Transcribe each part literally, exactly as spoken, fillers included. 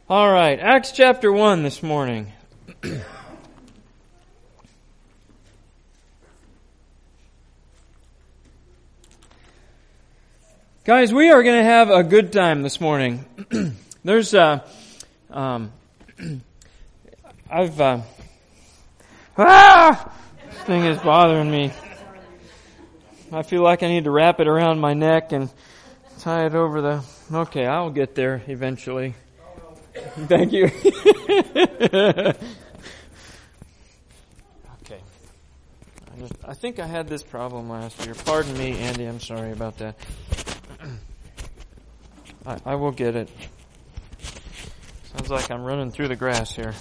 All right, Acts chapter one this morning. Guys, we are going to have a good time this morning. There's, uh, um, I've, uh, ah! This thing is bothering me. I feel like I need to wrap it around my neck and tie it over the, okay, I'll get there eventually. Thank you. Okay. I, just, I think I had this problem last year. Pardon me, Andy. I'm sorry about that. I, I will get it. Sounds like I'm running through the grass here.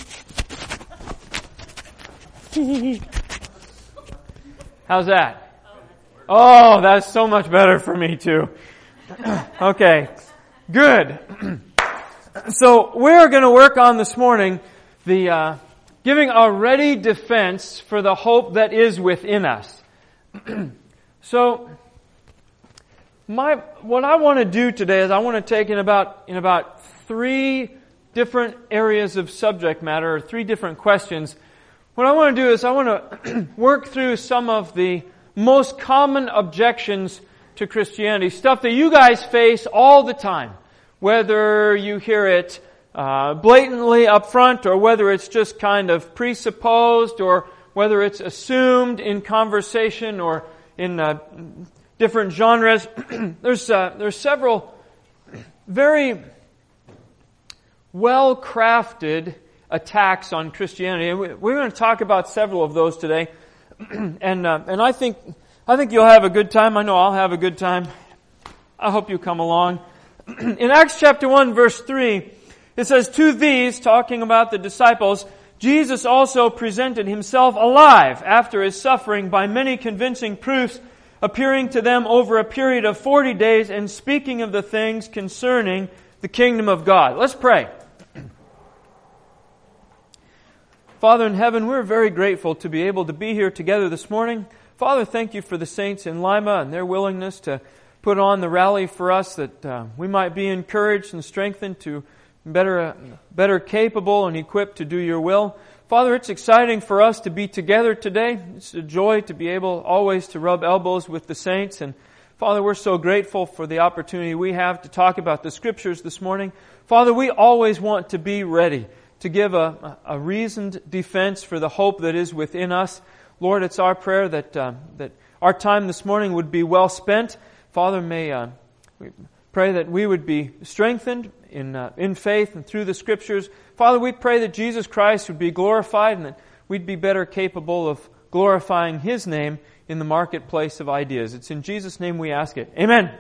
How's that? Oh, that's so much better for me too. Okay. Good. So we're going to work on this morning the uh, giving a ready defense for the hope that is within us. So my what I want to do today is I want to take in about in about three different areas of subject matter, or three different questions. What I want to do is I want to work through some of the most common objections to Christianity, stuff that you guys face all the time. Whether you hear it uh, blatantly up front, or whether it's just kind of presupposed, or whether it's assumed in conversation or in uh, different genres. there's uh, there's several very well-crafted attacks on Christianity, and we're going to talk about several of those today. and uh, and I think I think you'll have a good time. I know I'll have a good time. I hope you come along. In Acts chapter one, verse three, it says, "To these," talking about the disciples, "Jesus also presented himself alive after his suffering by many convincing proofs, appearing to them over a period of forty days and speaking of the things concerning the kingdom of God." Let's pray. Father in heaven, we're very grateful to be able to be here together this morning. Father, thank you for the saints in Lima and their willingness to put on the rally for us, that uh, we might be encouraged and strengthened to better, uh, better capable and equipped to do your will. Father, it's exciting for us to be together today. It's a joy to be able always to rub elbows with the saints. And Father, we're so grateful for the opportunity we have to talk about the Scriptures this morning. Father, we always want to be ready to give a, a reasoned defense for the hope that is within us. Lord, it's our prayer that uh, that our time this morning would be well spent. Father, may uh, we pray that we would be strengthened in uh, in faith and through the Scriptures. Father, we pray that Jesus Christ would be glorified and that we'd be better capable of glorifying His name in the marketplace of ideas. It's in Jesus' name we ask it. Amen.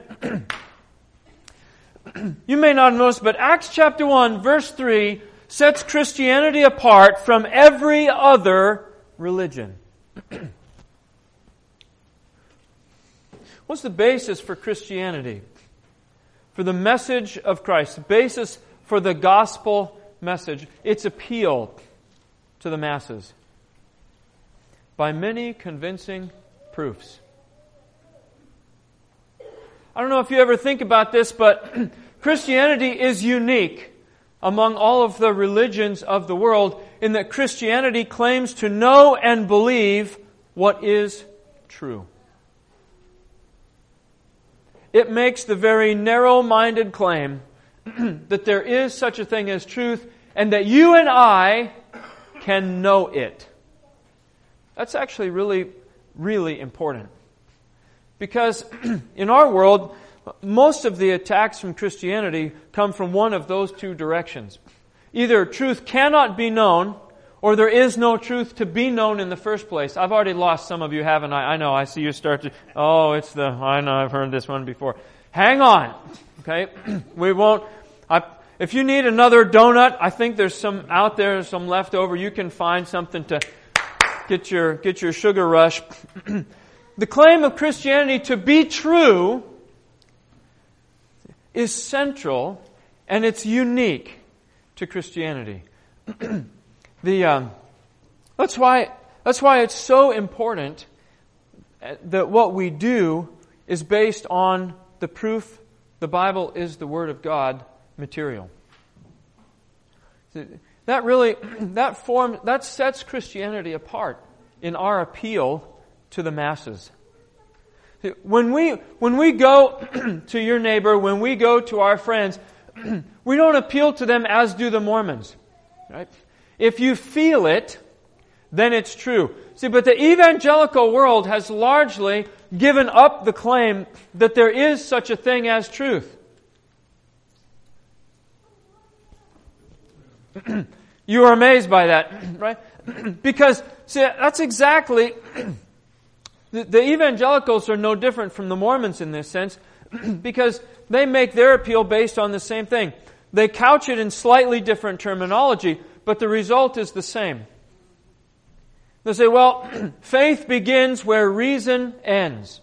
You may not have noticed, but Acts chapter one, verse three sets Christianity apart from every other religion. What's the basis for Christianity? For the message of Christ, the basis for the gospel message, its appeal to the masses by many convincing proofs. I don't know if you ever think about this, but Christianity is unique among all of the religions of the world in that Christianity claims to know and believe what is true. It makes the very narrow-minded claim that there is such a thing as truth and that you and I can know it. That's actually really, really important. Because in our world, most of the attacks from Christianity come from one of those two directions. Either truth cannot be known, or there is no truth to be known in the first place. I've already lost some of you, haven't I? I know, I see you start to, oh, it's the, I know, I've heard this one before. Hang on, okay? We won't, I, if you need another donut, I think there's some out there, some left over. You can find something to get your, get your sugar rush. The claim of Christianity to be true is central, and it's unique to Christianity. The um, that's why that's why it's so important that what we do is based on the proof the Bible is the Word of God material. That really, that form, that sets Christianity apart in our appeal to the masses. When we, when we go to your neighbor, when we go to our friends, we don't appeal to them as do the Mormons. Right? If you feel it, then it's true. See, but the evangelical world has largely given up the claim that there is such a thing as truth. You are amazed by that, right? Because, see, that's exactly... The, the evangelicals are no different from the Mormons in this sense, because they make their appeal based on the same thing. They couch it in slightly different terminology, but the result is the same. They say, well, faith begins where reason ends.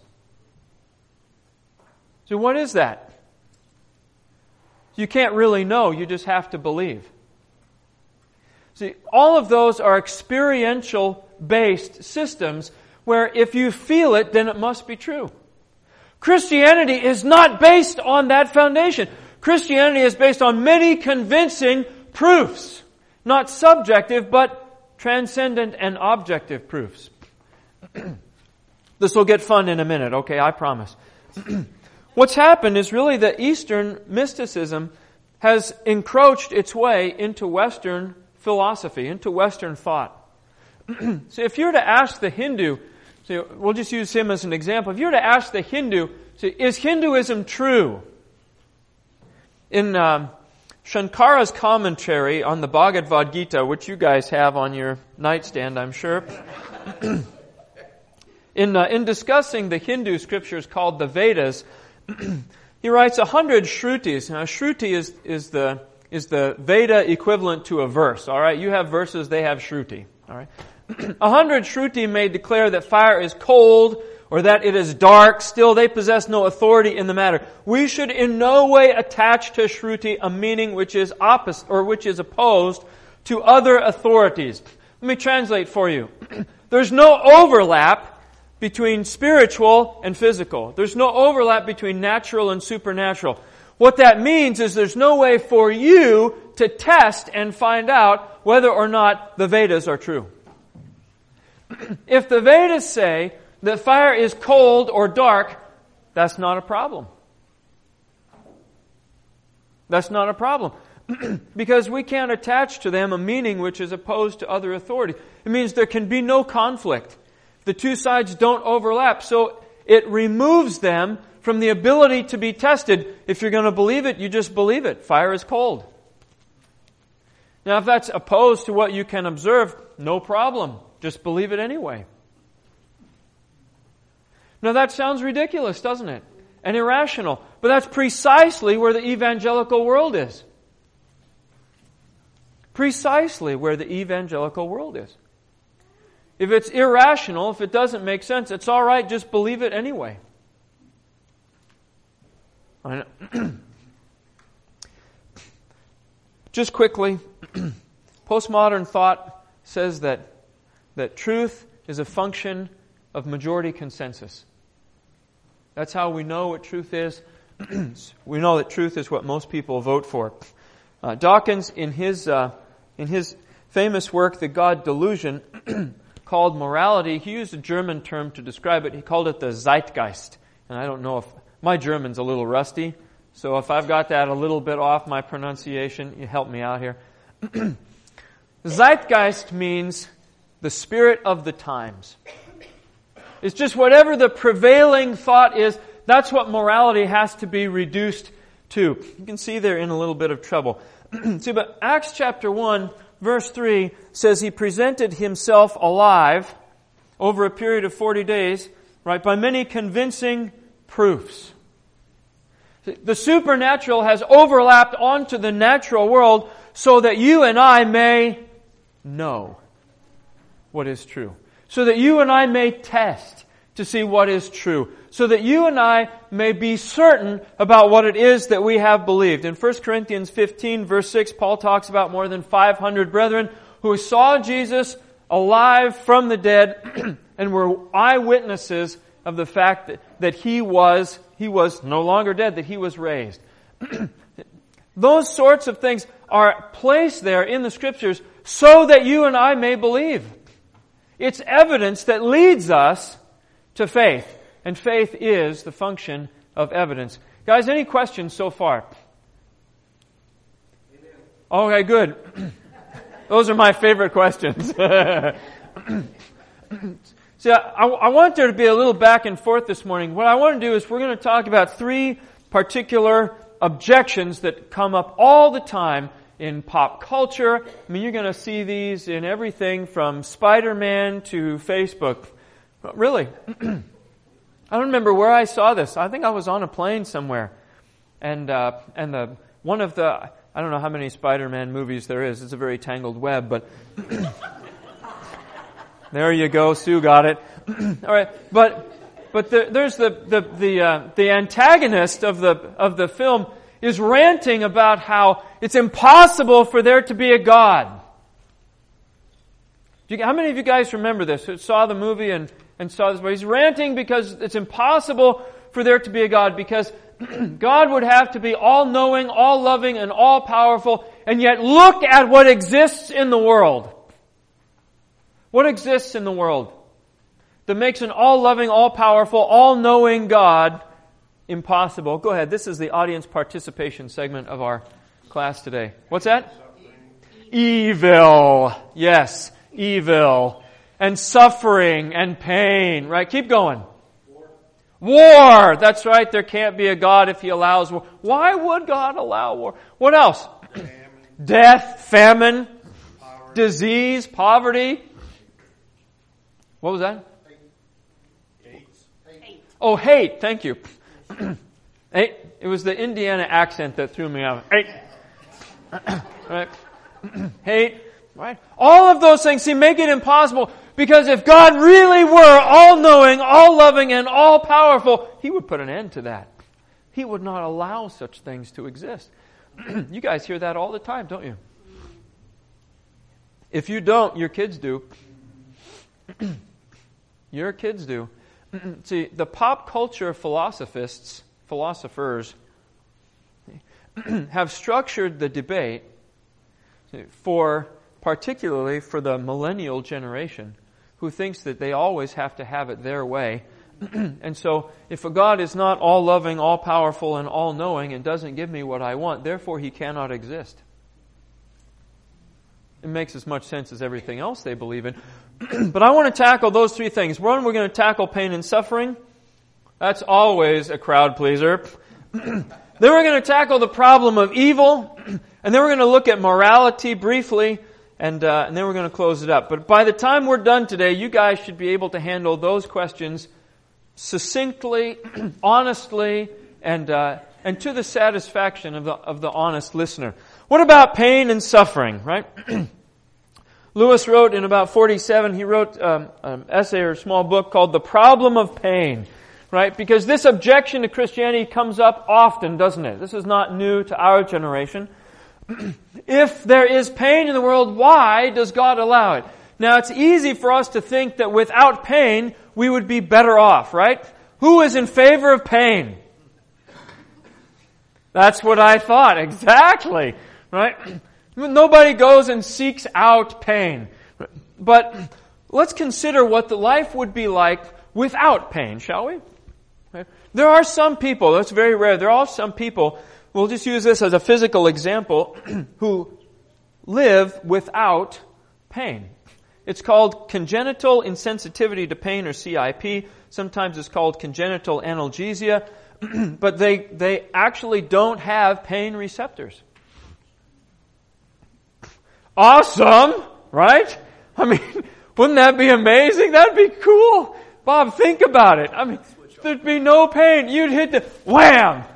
So what is that? You can't really know, you just have to believe. See, all of those are experiential-based systems where if you feel it, then it must be true. Christianity is not based on that foundation. Christianity is based on many convincing proofs. Not subjective, but transcendent and objective proofs. This will get fun in a minute, okay, I promise. What's happened is really that Eastern mysticism has encroached its way into Western philosophy, into Western thought. So if you were to ask the Hindu, so we'll just use him as an example. If you were to ask the Hindu, so is Hinduism true? In um, Shankara's commentary on the Bhagavad Gita, which you guys have on your nightstand, I'm sure, in uh, in discussing the Hindu scriptures called the Vedas, he writes a hundred shrutis. Now, shruti is is the is the Veda equivalent to a verse. All right, you have verses, they have shruti. All right. A hundred shruti may declare that fire is cold or that it is dark. Still, they possess no authority in the matter. We should in no way attach to shruti a meaning which is opposite or which is opposed to other authorities. Let me translate for you. There's no overlap between spiritual and physical. There's no overlap between natural and supernatural. What that means is there's no way for you to test and find out whether or not the Vedas are true. If the Vedas say that fire is cold or dark, that's not a problem. That's not a problem. Because we can't attach to them a meaning which is opposed to other authority. It means there can be no conflict. The two sides don't overlap, so it removes them from the ability to be tested. If you're going to believe it, you just believe it. Fire is cold. Now, if that's opposed to what you can observe, no problem. Just believe it anyway. Now, that sounds ridiculous, doesn't it? And irrational. But that's precisely where the evangelical world is. Precisely where the evangelical world is. If it's irrational, if it doesn't make sense, it's all right, just believe it anyway. I know. Just quickly, postmodern thought says that, that truth is a function of majority consensus. That's how we know what truth is. We know that truth is what most people vote for. Uh, Dawkins, in his uh, in his famous work, The God Delusion, called morality, he used a German term to describe it. He called it the Zeitgeist. And I don't know if my German's a little rusty, so if I've got that a little bit off my pronunciation, you help me out here. Zeitgeist means the spirit of the times. It's just whatever the prevailing thought is, that's what morality has to be reduced to. You can see they're in a little bit of trouble. See, but Acts chapter one, verse three says he presented himself alive over a period of forty days, right, by many convincing proofs. The supernatural has overlapped onto the natural world so that you and I may know what is true. So that you and I may test to see what is true. So that you and I may be certain about what it is that we have believed. In First Corinthians fifteen, verse six, Paul talks about more than five hundred brethren who saw Jesus alive from the dead and were eyewitnesses of the fact that, that he was he was no longer dead, that he was raised. Those sorts of things are placed there in the Scriptures so that you and I may believe. It's evidence that leads us to faith. And faith is the function of evidence. Guys, any questions so far? Okay, good. Those are my favorite questions. See, I, I want there to be a little back and forth this morning. What I want to do is we're going to talk about three particular objections that come up all the time in pop culture. I mean, you're going to see these in everything from Spider-Man to Facebook. But really, I don't remember where I saw this. I think I was on a plane somewhere. And uh, and the one of the, I don't know how many Spider-Man movies there is. It's a very tangled web, but there you go. Sue got it. All right, but but the, there's the the the uh, the antagonist of the of the film is ranting about how it's impossible for there to be a God. Do you, how many of you guys remember this? Who saw the movie and and saw this? But he's ranting because it's impossible for there to be a God, because God would have to be all-knowing, all-loving, and all-powerful, and yet look at what exists in the world. What exists in the world that makes an all-loving, all-powerful, all-knowing God impossible? Go ahead. This is the audience participation segment of our class today. What's that? Evil. Yes, evil. And suffering and pain. Right? Keep going. War. War. That's right. There can't be a God if He allows war. Why would God allow war? What else? Famine. Death, famine, poverty. Disease, poverty. What was that? Hate. Hate. Oh, hate. Thank you. Hate. It was the Indiana accent that threw me out. Hate. Right? Hate. Right? All of those things, see, make it impossible, because if God really were all-knowing, all-loving, and all-powerful, He would put an end to that. He would not allow such things to exist. You guys hear that all the time, don't you? If you don't, your kids do. Your kids do. See, the pop culture philosophists, philosophers, have structured the debate for, particularly for the millennial generation, who thinks that they always have to have it their way. And so, if a God is not all-loving, all-powerful, and all-knowing, and doesn't give me what I want, therefore He cannot exist. It makes as much sense as everything else they believe in. But I want to tackle those three things. One, we're going to tackle pain and suffering. That's always a crowd pleaser. Then we're going to tackle the problem of evil. And then we're going to look at morality briefly. And, uh, and then we're going to close it up. But by the time we're done today, you guys should be able to handle those questions succinctly, honestly, and uh, and to the satisfaction of the of the honest listener. What about pain and suffering, right? Lewis wrote in about forty-seven, he wrote um, an essay or a small book called The Problem of Pain, right? Because this objection to Christianity comes up often, doesn't it? This is not new to our generation. If there is pain in the world, why does God allow it? Now, it's easy for us to think that without pain, we would be better off, right? Who is in favor of pain? That's what I thought, exactly, right? Nobody goes and seeks out pain. But let's consider what the life would be like without pain, shall we? There are some people, that's very rare, there are some people, we'll just use this as a physical example, who live without pain. It's called congenital insensitivity to pain, or C I P. Sometimes it's called congenital analgesia. But they they actually don't have pain receptors. Awesome, right? I mean, wouldn't that be amazing? That'd be cool. Bob, think about it. I mean, there'd be no pain. You'd hit the wham.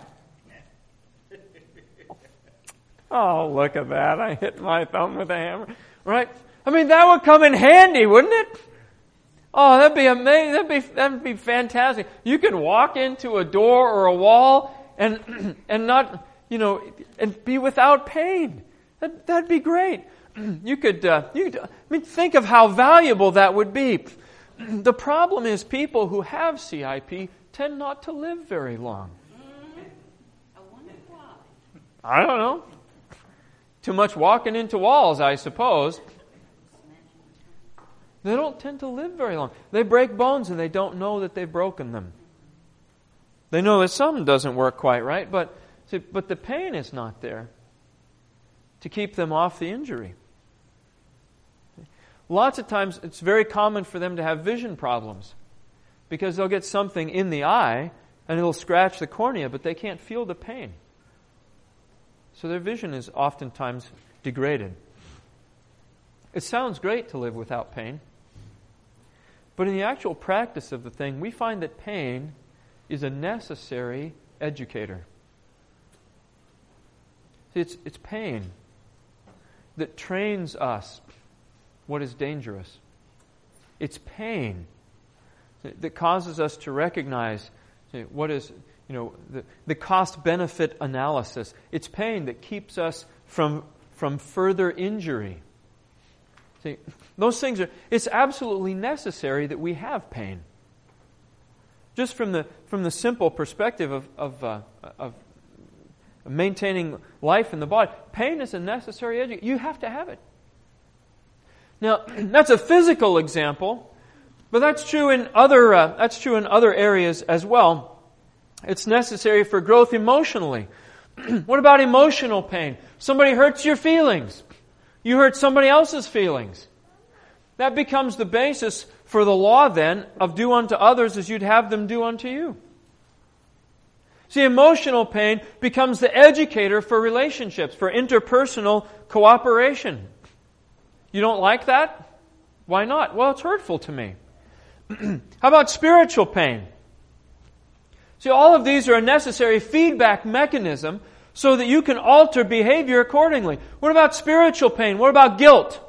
Oh, look at that. I hit my thumb with a hammer. Right? I mean, that would come in handy, wouldn't it? Oh, that'd be amazing. That'd be, that'd be fantastic. You could walk into a door or a wall and, and not, you know, and be without pain. That, that'd be great. You could, uh, you could, I mean, think of how valuable that would be. The problem is people who have C I P tend not to live very long. I don't know. too much walking into walls, I suppose. They don't tend to live very long. They break bones and they don't know that they've broken them. They know that something doesn't work quite right, but, but the pain is not there to keep them off the injury. Lots of times it's very common for them to have vision problems because they'll get something in the eye and it'll scratch the cornea, but they can't feel the pain. So their vision is oftentimes degraded. It sounds great to live without pain, but in the actual practice of the thing, we find that pain is a necessary educator. See, it's, it's pain that trains us what is dangerous. It's pain that causes us to recognize what is, you know, the, the cost-benefit analysis. It's pain that keeps us from, from further injury. See, those things are, it's absolutely necessary that we have pain. Just from the from the simple perspective of of, uh, of maintaining life in the body, pain is a necessary education. You have to have it. Now, that's a physical example, but that's true in other uh, that's true in other areas as well. It's necessary for growth emotionally. What about emotional pain? Somebody hurts your feelings. You hurt somebody else's feelings. That becomes the basis for the law then of do unto others as you'd have them do unto you. See, emotional pain becomes the educator for relationships, for interpersonal cooperation. You don't like that? Why not? Well, it's hurtful to me. How about spiritual pain? See, all of these are a necessary feedback mechanism so that you can alter behavior accordingly. What about spiritual pain? What about guilt?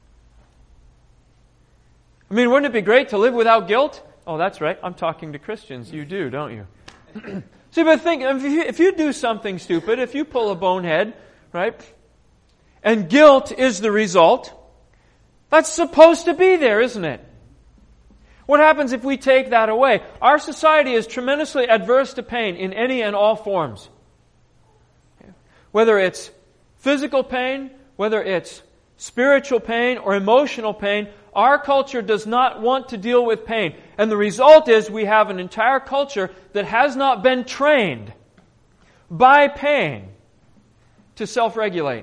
I mean, wouldn't it be great to live without guilt? Oh, that's right. I'm talking to Christians. You do, don't you? See, but think, if you, if you do something stupid, if you pull a bonehead, right, and guilt is the result, that's supposed to be there, isn't it? What happens if we take that away? Our society is tremendously adverse to pain in any and all forms. Whether it's physical pain, whether it's spiritual pain or emotional pain, our culture does not want to deal with pain. And the result is we have an entire culture that has not been trained by pain to self-regulate.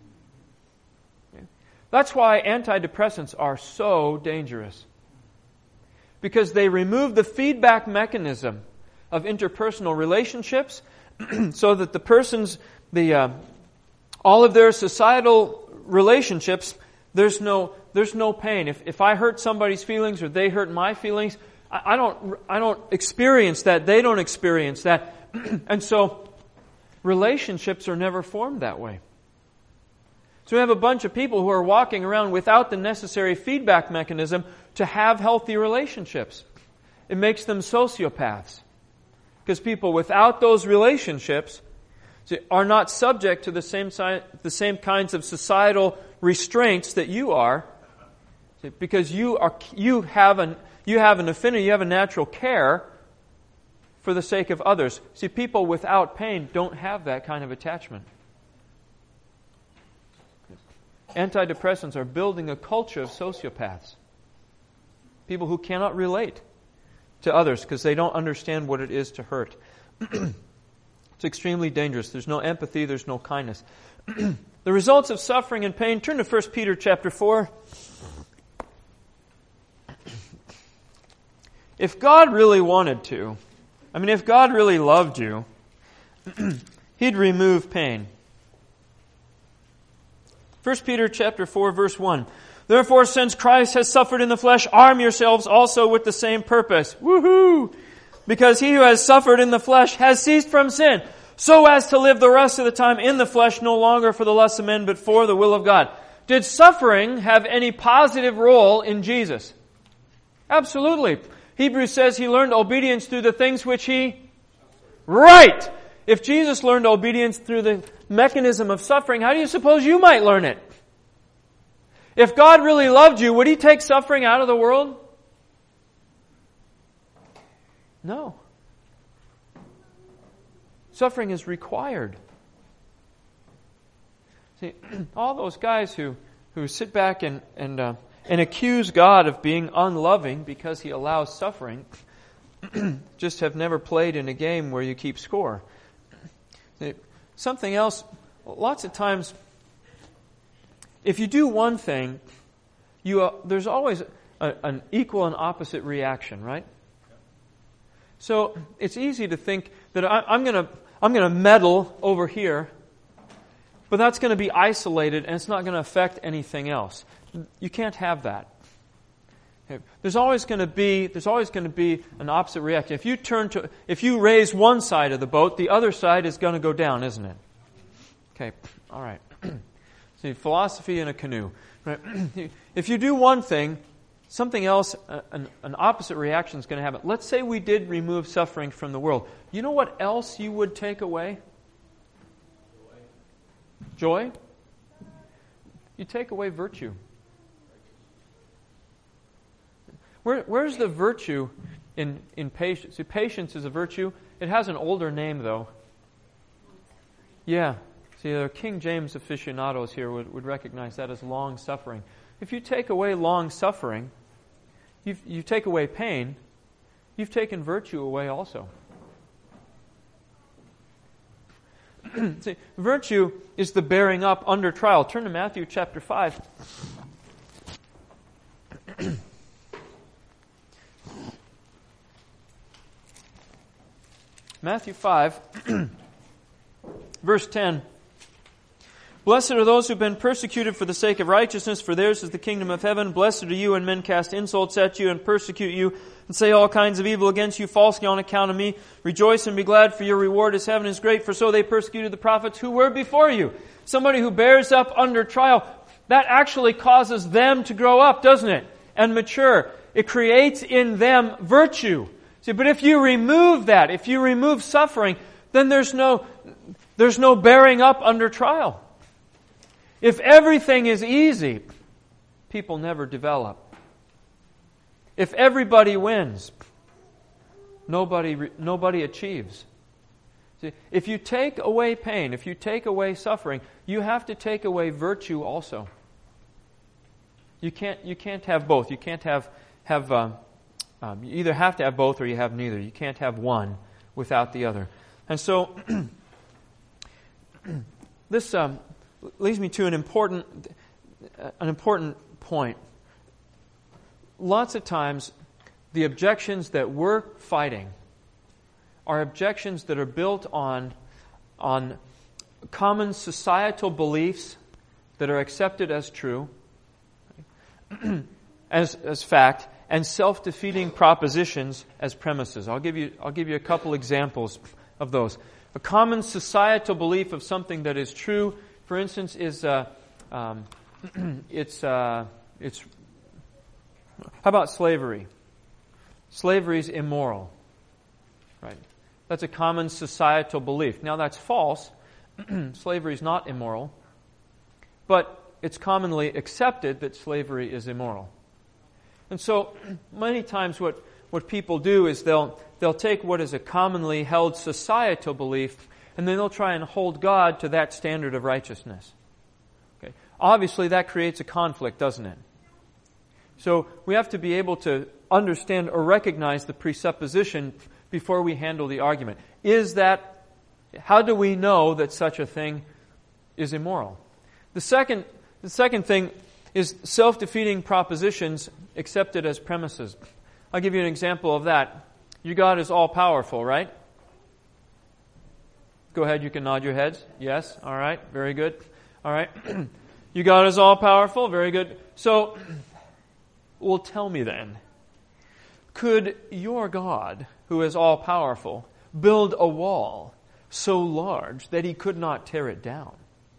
That's why antidepressants are so dangerous. Because they remove the feedback mechanism of interpersonal relationships so that the person's, the uh, all of their societal relationships, there's no there's no pain. If if I hurt somebody's feelings or they hurt my feelings, I, I don't I don't experience that. They don't experience that. And so relationships are never formed that way. So we have a bunch of people who are walking around without the necessary feedback mechanism to have healthy relationships. It makes them sociopaths. Because people without those relationships are not subject to the same the same kinds of societal restraints that you are, because you are you have an you have an affinity, you have a natural care for the sake of others. See, people without pain don't have that kind of attachment. Antidepressants are building a culture of sociopaths. People who cannot relate to others because they don't understand what it is to hurt. It's extremely dangerous. There's no empathy, there's no kindness. The results of suffering and pain. Turn to First Peter chapter four. If God really wanted to, I mean, if God really loved you, He'd remove pain. First Peter chapter four, verse one. Therefore, since Christ has suffered in the flesh, arm yourselves also with the same purpose. Woohoo! Because he who has suffered in the flesh has ceased from sin, so as to live the rest of the time in the flesh, no longer for the lusts of men, but for the will of God. Did suffering have any positive role in Jesus? Absolutely. Hebrews says he learned obedience through the things which he... Right! If Jesus learned obedience through the mechanism of suffering, how do you suppose you might learn it? If God really loved you, would He take suffering out of the world? No. Suffering is required. See, all those guys who, who sit back and and uh, and accuse God of being unloving because He allows suffering just have never played in a game where you keep score. See, something else, lots of times, if you do one thing, you uh, there's always a, an equal and opposite reaction, right? So it's easy to think that I, I'm going to I'm going to meddle over here, but that's going to be isolated and it's not going to affect anything else. You can't have that. There's always going to be there's always going to be an opposite reaction. If you turn to if you raise one side of the boat, the other side is going to go down, isn't it? Okay, all right. See, philosophy in a canoe. Right? If you do one thing, something else, an, an opposite reaction is going to happen. Let's say we did remove suffering from the world. You know what else you would take away? Joy. Joy? You take away virtue. Where, where's the virtue in, in patience? See, patience is a virtue. It has an older name, though. Yeah. See, the King James aficionados here would, would recognize that as long-suffering. If you take away long-suffering, you you take away pain, you've taken virtue away also. See, virtue is the bearing up under trial. Turn to Matthew chapter five. Matthew five, verse ten. Blessed are those who have been persecuted for the sake of righteousness, for theirs is the kingdom of heaven. Blessed are you when men cast insults at you and persecute you and say all kinds of evil against you falsely on account of me. Rejoice and be glad, for your reward is heaven is great, for so they persecuted the prophets who were before you. Somebody who bears up under trial, that actually causes them to grow up, doesn't it? And mature. It creates in them virtue. See, but if you remove that, if you remove suffering, then there's no, there's no bearing up under trial. If everything is easy, people never develop. If everybody wins, nobody nobody achieves. See, if you take away pain, if you take away suffering, you have to take away virtue also. You can't you can't have both. You can't have have um, um, you either have to have both or you have neither. You can't have one without the other. And so this. Um, leads me to an important, an important point. Lots of times, the objections that we're fighting are objections that are built on, on common societal beliefs that are accepted as true, as, as fact, and self-defeating propositions as premises. I'll give you, I'll give you a couple examples of those. A common societal belief of something that is true, for instance, is uh, um, it's uh, it's. How about slavery? Slavery is immoral, right? That's a common societal belief. Now that's false. Slavery is not immoral, but it's commonly accepted that slavery is immoral. And so, many times, what what people do is they'll they'll take what is a commonly held societal belief, and then they'll try and hold God to that standard of righteousness. Okay. Obviously, that creates a conflict, doesn't it? So we have to be able to understand or recognize the presupposition before we handle the argument. Is that, how do we know that such a thing is immoral? The second, the second thing is self-defeating propositions accepted as premises. I'll give you an example of that. Your God is all-powerful, right? Go ahead, you can nod your heads. Yes, all right, very good. All right. Your God is all-powerful, very good. So, well, tell me then, could your God, who is all-powerful, build a wall so large that He could not tear it down?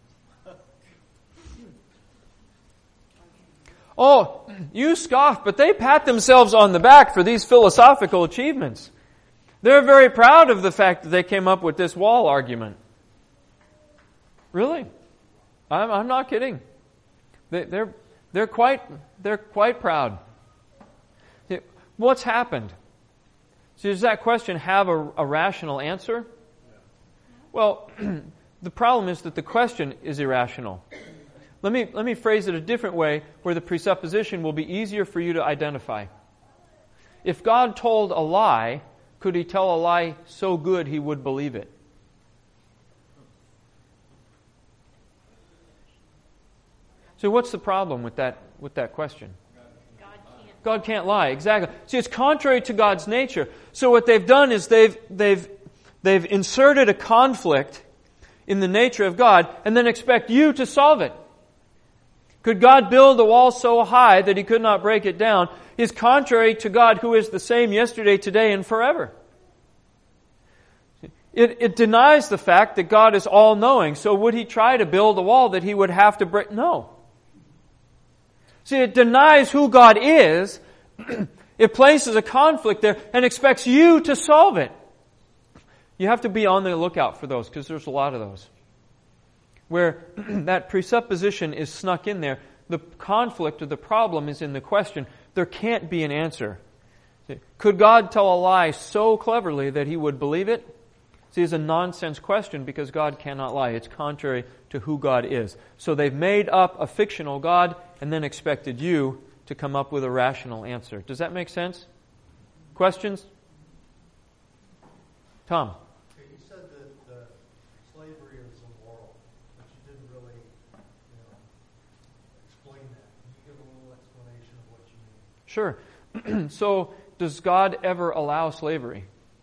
Oh, you scoff, but they pat themselves on the back for these philosophical achievements. They're very proud of the fact that they came up with this wall argument. Really? I'm, I'm not kidding. They, they're they're quite they're quite proud. What's happened? So does that question have a, a rational answer? Well, the problem is that the question is irrational. Let me, let me phrase it a different way where the presupposition will be easier for you to identify. If God told a lie, could He tell a lie so good He would believe it? So what's the problem with that, with that question? God can't. God can't lie, exactly. See, it's contrary to God's nature. So what they've done is they've, they've, they've inserted a conflict in the nature of God and then expect you to solve it. Could God build a wall so high that He could not break it down? Is contrary to God, who is the same yesterday, today, and forever. It, it denies the fact that God is all-knowing. So would He try to build a wall that He would have to break? No. See, it denies who God is. It places a conflict there and expects you to solve it. You have to be on the lookout for those, because there's a lot of those. Where that presupposition is snuck in there, the conflict or the problem is in the question. There can't be an answer. Could God tell a lie so cleverly that He would believe it? See, it's a nonsense question because God cannot lie. It's contrary to who God is. So they've made up a fictional God and then expected you to come up with a rational answer. Does that make sense? Questions? Tom? You said that uh, slavery is immoral, but you didn't really you know, explain that. Can you give a little explanation of what you mean? Sure. So, does God ever allow slavery?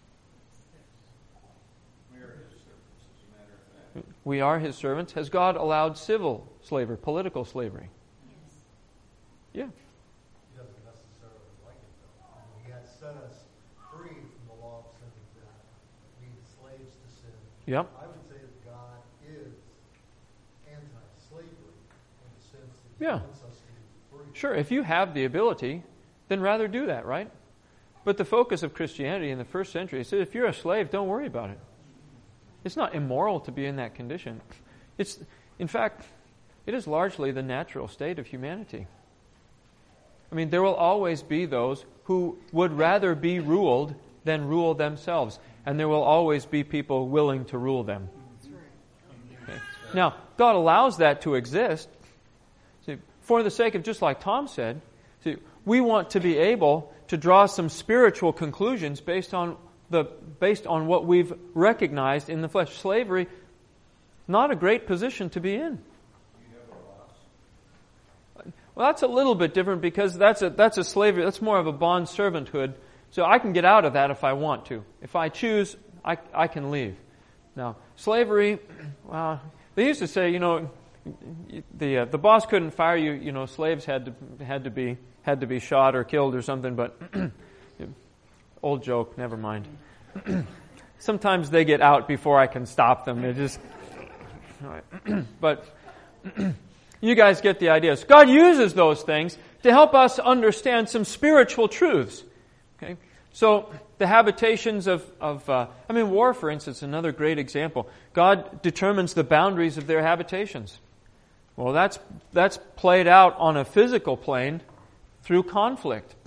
We are His servants, as a matter of fact. We are His servants. Has God allowed civil slavery, political slavery? Yes. Yeah. He doesn't necessarily like it, though. I mean, He has set us free from the law of sin and death, being slaves to sin. Yep. I would say that God is anti-slavery in the sense that He Yeah. wants us to be free. Sure, if you have the ability, then rather do that, right? But the focus of Christianity in the first century is that if you're a slave, don't worry about it. It's not immoral to be in that condition. It's, in fact, it is largely the natural state of humanity. I mean, there will always be those who would rather be ruled than rule themselves. And there will always be people willing to rule them. Okay. Now, God allows that to exist. See, for the sake of, just like Tom said, see, we want to be able to draw some spiritual conclusions based on the based on what we've recognized in the flesh. Slavery, not a great position to be in. Well, that's a little bit different because that's a that's a slavery. That's more of a bond servanthood. So I can get out of that if I want to. If I choose, I I can leave. Now, slavery. Well, they used to say, you know, the uh, the boss couldn't fire you. You know, slaves had to had to be had to be shot or killed or something. But old joke. Never mind. Sometimes they get out before I can stop them. They just. All right. But. You guys get the idea. So God uses those things to help us understand some spiritual truths. Okay, so the habitations of, of uh, I mean, war, for instance, another great example. God determines the boundaries of their habitations. Well, that's that's played out on a physical plane through conflict.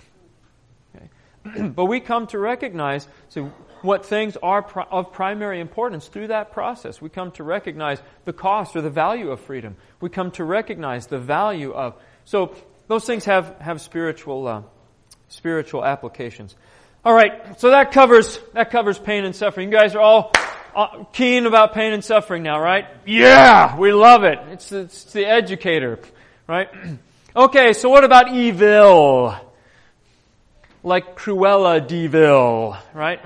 Okay. But we come to recognize so what things are pri- of primary importance through that process. We come to recognize the cost or the value of freedom. We come to recognize the value of... So those things have, have spiritual uh, spiritual applications. All right, so that covers that covers pain and suffering. You guys are all uh, keen about pain and suffering now, right? Yeah, we love it. It's, it's the educator, right? Okay, so what about evil? Like Cruella de Vil, right?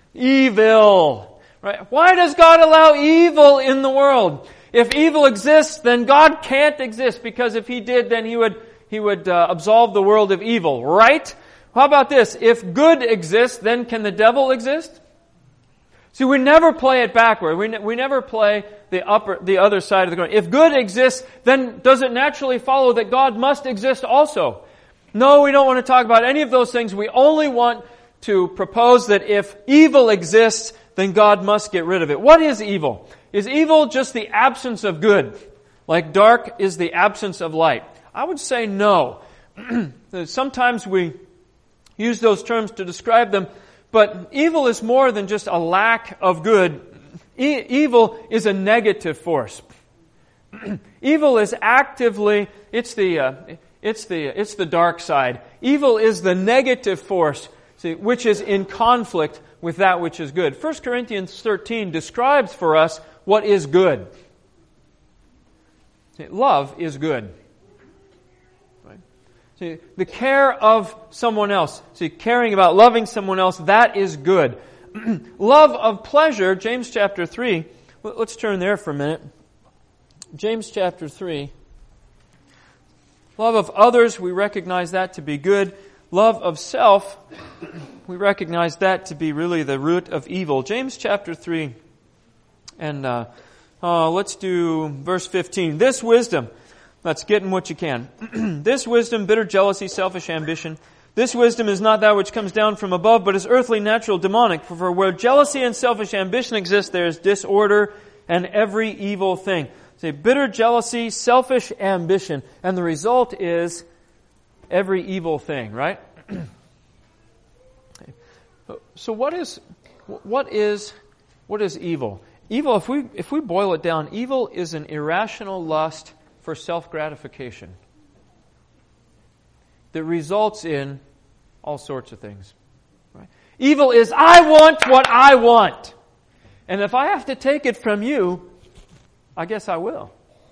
Evil, right? Why does God allow evil in the world? If evil exists, then God can't exist, because if He did, then He would He would uh, absolve the world of evil, right? How about this? If good exists, then can the devil exist? See, we never play it backward. We ne- we never play the upper the other side of the coin. If good exists, then does it naturally follow that God must exist also? No, we don't want to talk about any of those things. We only want to propose that if evil exists, then God must get rid of it. What is evil? Is evil just the absence of good? Like dark is the absence of light? I would say no. Sometimes we use those terms to describe them, but evil is more than just a lack of good. E- evil is a negative force. Evil is actively, it's the, uh, it's the, it's the dark side. Evil is the negative force, see, which is in conflict with that which is good. First Corinthians thirteen describes for us what is good. See, love is good. Right? See, the care of someone else, see, caring about, loving someone else, that is good. Love of pleasure, James chapter three. Let's turn there for a minute. James chapter three. Love of others, we recognize that to be good. Love of self, we recognize that to be really the root of evil. James chapter three, and uh, uh, let's do verse fifteen. This wisdom, let's get in what you can. This wisdom, bitter jealousy, selfish ambition. This wisdom is not that which comes down from above, but is earthly, natural, demonic. For, for where jealousy and selfish ambition exist, there is disorder and every evil thing. Say, bitter jealousy, selfish ambition. And the result is every evil thing, right? So what is, what is, what is evil? Evil, if we, if we boil it down, evil is an irrational lust for self-gratification that results in all sorts of things. Right? Evil is, I want what I want. And if I have to take it from you, I guess I will.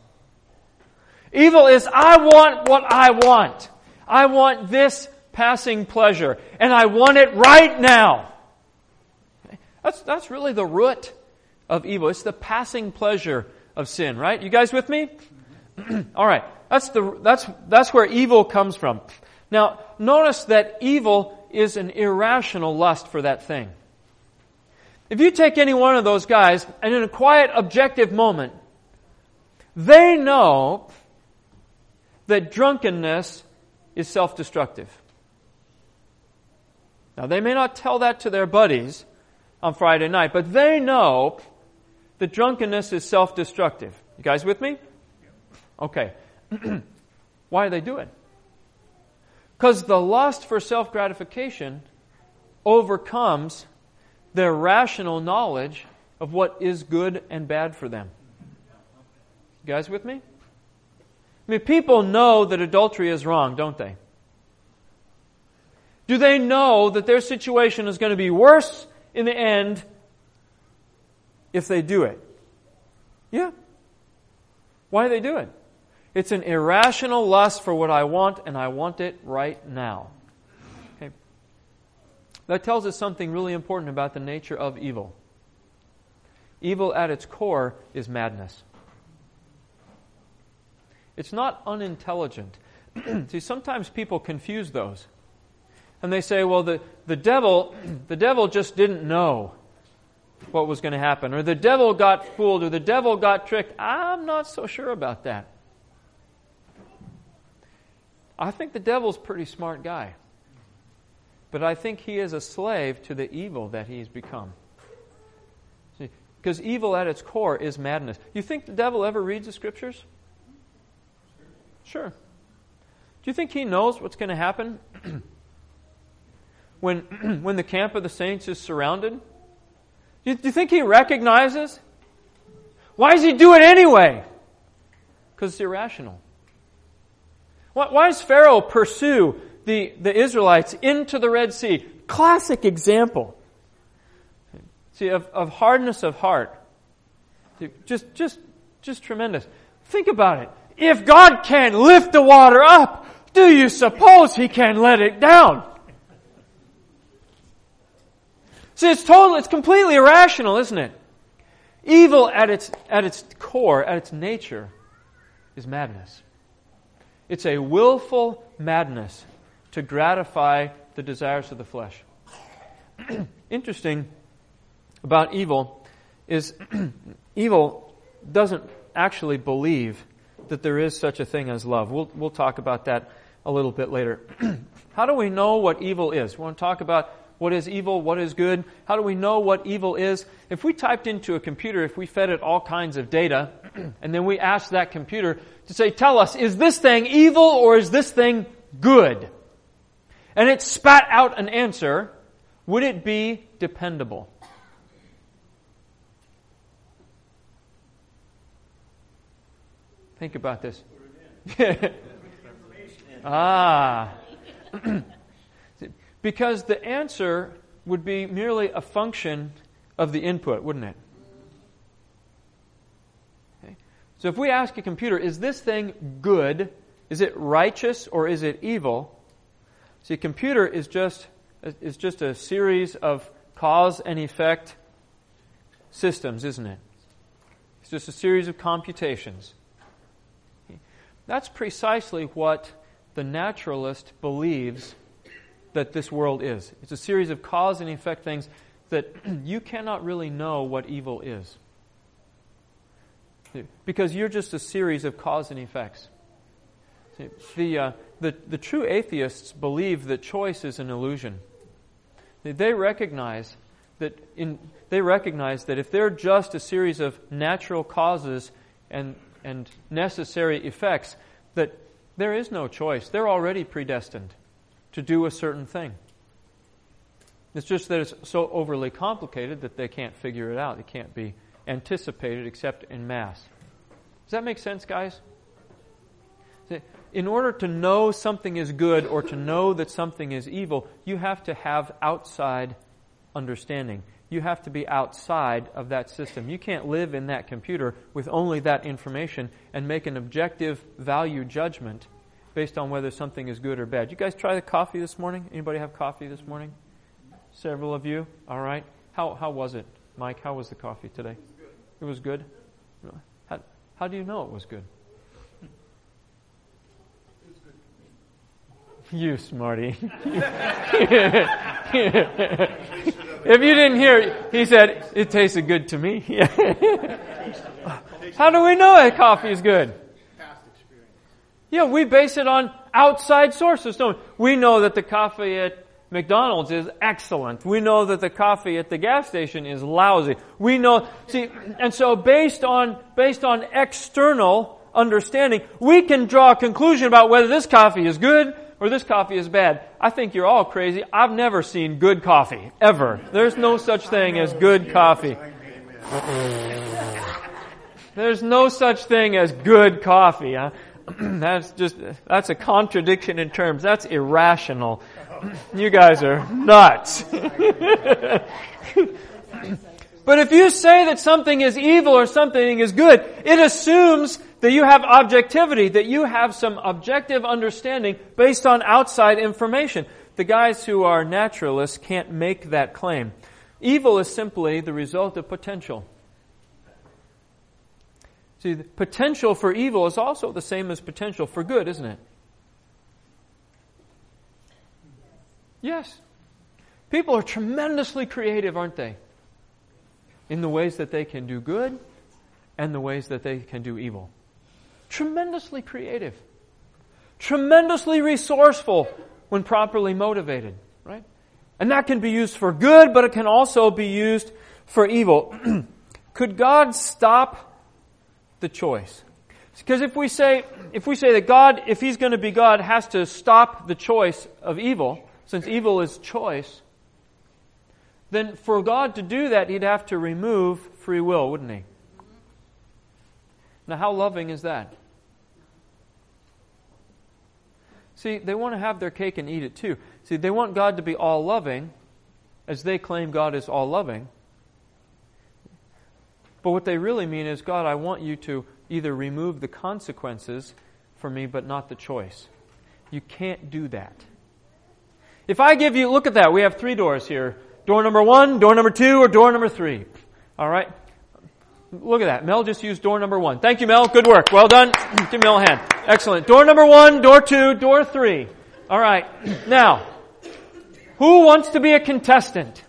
Evil is, I want what I want. I want this passing pleasure. And I want it right now. That's, that's really the root of evil. It's the passing pleasure of sin, right? You guys with me? All right. That's the, that's, that's where evil comes from. Now, notice that evil is an irrational lust for that thing. If you take any one of those guys, and in a quiet, objective moment, they know that drunkenness is self-destructive. Now, they may not tell that to their buddies on Friday night, but they know that drunkenness is self-destructive. You guys with me? Okay. Why do they do it? Because the lust for self-gratification overcomes their rational knowledge of what is good and bad for them. You guys with me? I mean, people know that adultery is wrong, don't they? Do they know that their situation is going to be worse in the end if they do it? Yeah. Why do they do it? It's an irrational lust for what I want, and I want it right now. Okay. That tells us something really important about the nature of evil. Evil at its core is madness. It's not unintelligent. See, sometimes people confuse those. And they say, well, the, the devil, the devil just didn't know what was going to happen. Or the devil got fooled, or the devil got tricked. I'm not so sure about that. I think the devil's a pretty smart guy. But I think he is a slave to the evil that he's become. See, because evil at its core is madness. You think the devil ever reads the Scriptures? Sure. Do you think he knows what's going to happen when, when the camp of the saints is surrounded? Do you, do you think he recognizes? Why does he do it anyway? Because it's irrational. Why, why does Pharaoh pursue the, the Israelites into the Red Sea? Classic example. See, of, of hardness of heart. See, just, just, just tremendous. Think about it. If God can lift the water up, do you suppose He can let it down? See, it's total, it's completely irrational, isn't it? Evil at its, at its core, at its nature, is madness. It's a willful madness to gratify the desires of the flesh. Interesting about evil is evil doesn't actually believe that there is such a thing as love. We'll, we'll talk about that a little bit later. How do we know what evil is? We want to talk about what is evil, what is good. How do we know what evil is? If we typed into a computer, if we fed it all kinds of data, and then we asked that computer to say, tell us, is this thing evil or is this thing good? And it spat out an answer, would it be dependable? Think about this. ah. Because the answer would be merely a function of the input, wouldn't it? Okay. So if we ask a computer, is this thing good? Is it righteous or is it evil? See, a computer is just is just a series of cause and effect systems, isn't it? It's just a series of computations. That's precisely what the naturalist believes that this world is. It's a series of cause and effect things that you cannot really know what evil is. Because you're just a series of cause and effects. The, uh, the, the true atheists believe that choice is an illusion. They recognize that in they recognize that if they're just a series of natural causes and and necessary effects, that there is no choice. They're already predestined to do a certain thing. It's just that it's so overly complicated that they can't figure it out. It can't be anticipated except in mass. Does that make sense, guys? In order to know something is good or to know that something is evil, you have to have outside understanding. You have to be outside of that system. You can't live in that computer with only that information and make an objective value judgment based on whether something is good or bad. You guys try the coffee this morning? Anybody have coffee this morning? Several of you? All right. How how was it, Mike? How was the coffee today? It was good. It was good? How, how do you know it was good? You smarty. If you didn't hear, he said, it tasted good to me. How do we know that coffee is good? Past experience. Yeah, we base it on outside sources, don't we? We know that the coffee at McDonald's is excellent. We know that the coffee at the gas station is lousy. We know, see, and so based on, based on external understanding, we can draw a conclusion about whether this coffee is good or this coffee is bad. I think you're all crazy. I've never seen good coffee, ever. There's no such thing as good coffee. There's no such thing as good coffee. Huh? That's just, that's a contradiction in terms. That's irrational. You guys are nuts. But if you say that something is evil or something is good, it assumes that you have objectivity, that you have some objective understanding based on outside information. The guys who are naturalists can't make that claim. Evil is simply the result of potential. See, the potential for evil is also the same as potential for good, isn't it? Yes. People are tremendously creative, aren't they? In the ways that they can do good and the ways that they can do evil. Tremendously creative. Tremendously resourceful when properly motivated, right? And that can be used for good, but it can also be used for evil. Could God stop the choice? Because if we say, if we say that God, if He's going to be God, has to stop the choice of evil, since evil is choice, then for God to do that, He'd have to remove free will, wouldn't He? Now, how loving is that? See, they want to have their cake and eat it too. See, they want God to be all-loving, as they claim God is all-loving. But what they really mean is, God, I want you to either remove the consequences for me, but not the choice. You can't do that. If I give you, look at that, we have three doors here. Door number one, door number two, or door number three. All right? Look at that. Mel just used door number one. Thank you, Mel. Good work. Well done. Give Mel a hand. Excellent. Door number one, door two, door three. All right. Now, who wants to be a contestant?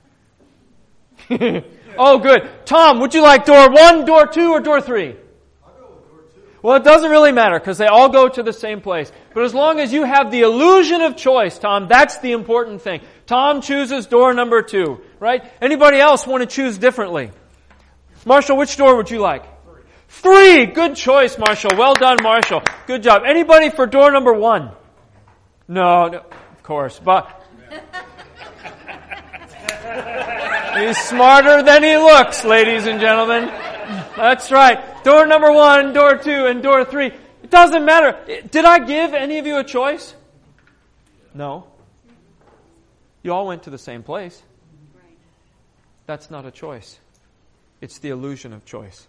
Oh, good. Tom, would you like door one, door two, or door three? I'll go with door two. Well, it doesn't really matter because they all go to the same place. But as long as you have the illusion of choice, Tom, that's the important thing. Tom chooses door number two, right? Anybody else want to choose differently? Marshall, which door would you like? Three. Three. Good choice, Marshall. Well done, Marshall. Good job. Anybody for door number one? No, no of course. But he's smarter than he looks, ladies and gentlemen. That's right. door number one, door two, and door three. It doesn't matter. Did I give any of you a choice? No. You all went to the same place. That's not a choice. It's the illusion of choice.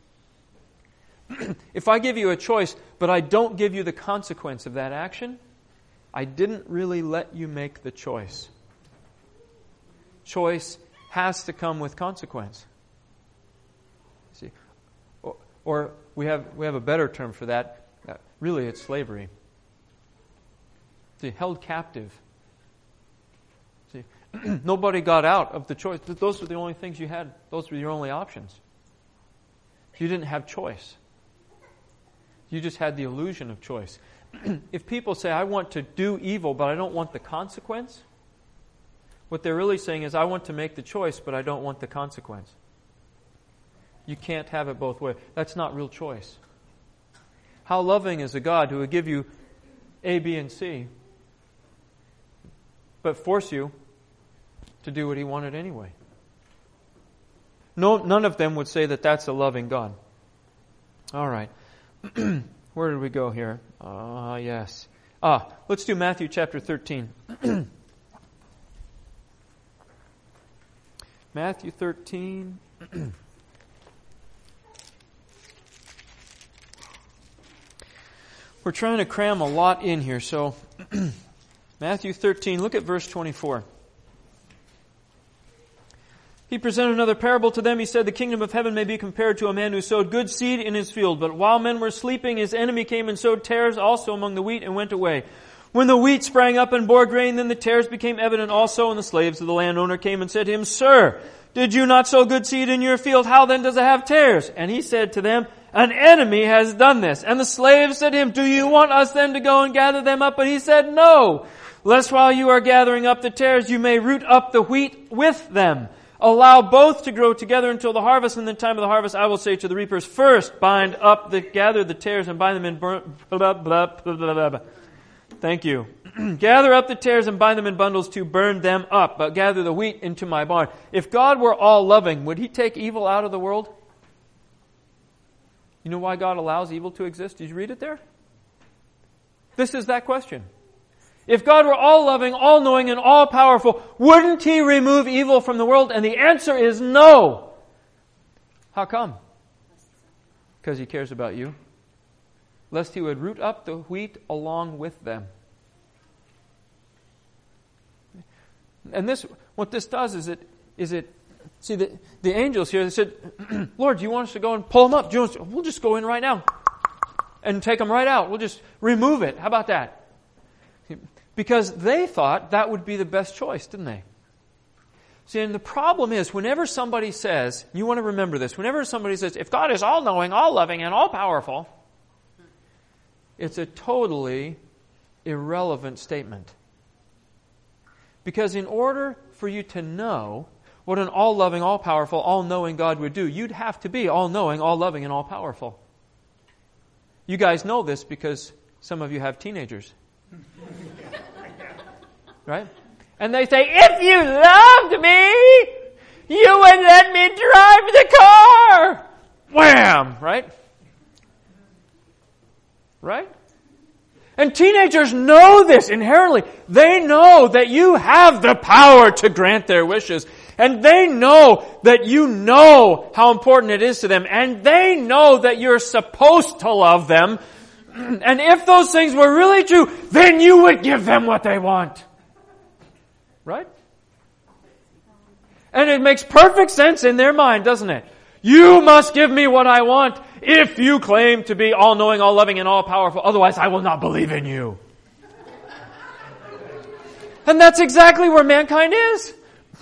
If I give you a choice, but I don't give you the consequence of that action, I didn't really let you make the choice. Choice has to come with consequence. See, or, or we have we have a better term for that. Uh, really, it's slavery. See, held captive. See, nobody got out of the choice. Those were the only things you had. Those were your only options. You didn't have choice. You just had the illusion of choice. If people say, I want to do evil, but I don't want the consequence, what they're really saying is, I want to make the choice, but I don't want the consequence. You can't have it both ways. That's not real choice. How loving is a God who would give you A, B, and C, but force you to do what He wanted anyway? No, none of them would say that that's a loving God. All right. Where did we go here? Ah, uh, yes. Ah, let's do Matthew chapter thirteen. Matthew thirteen. We're trying to cram a lot in here, so Matthew thirteen, look at verse twenty-four. He presented another parable to them. He said, the kingdom of heaven may be compared to a man who sowed good seed in his field. But while men were sleeping, his enemy came and sowed tares also among the wheat and went away. When the wheat sprang up and bore grain, then the tares became evident also, and the slaves of the landowner came and said to him, Sir, did you not sow good seed in your field? How then does it have tares? And he said to them, an enemy has done this. And the slaves said to him, do you want us then to go and gather them up? But he said, no, lest while you are gathering up the tares, you may root up the wheat with them. Allow both to grow together until the harvest, and in the time of the harvest I will say to the reapers, first bind up the, gather the tares and bind them in burn, blah, blah, blah, blah, blah. Thank you. Gather up the tares and bind them in bundles to burn them up, but gather the wheat into my barn. If God were all loving, would He take evil out of the world? You know why God allows evil to exist? Did you read it there? This is that question. If God were all loving, all knowing, and all powerful, wouldn't He remove evil from the world? And the answer is no. How come? Because He cares about you. Lest He would root up the wheat along with them. And this, what this does is it, is it, see the, the angels here, they said, Lord, do you want us to go and pull them up? Do you want us to, we'll just go in right now and take them right out. We'll just remove it. How about that? Because they thought that would be the best choice, didn't they? See, and the problem is, whenever somebody says, you want to remember this, whenever somebody says, if God is all-knowing, all-loving, and all-powerful, it's a totally irrelevant statement. Because in order for you to know what an all-loving, all-powerful, all-knowing God would do, you'd have to be all-knowing, all-loving, and all-powerful. You guys know this because some of you have teenagers. Right? And they say, if you loved me, you would let me drive the car. Wham! Right? Right? And teenagers know this inherently. They know that you have the power to grant their wishes. And they know that you know how important it is to them. And they know that you're supposed to love them. And if those things were really true, then you would give them what they want. Right? And it makes perfect sense in their mind, doesn't it? You must give me what I want if you claim to be all-knowing, all-loving, and all-powerful. Otherwise, I will not believe in you. And that's exactly where mankind is.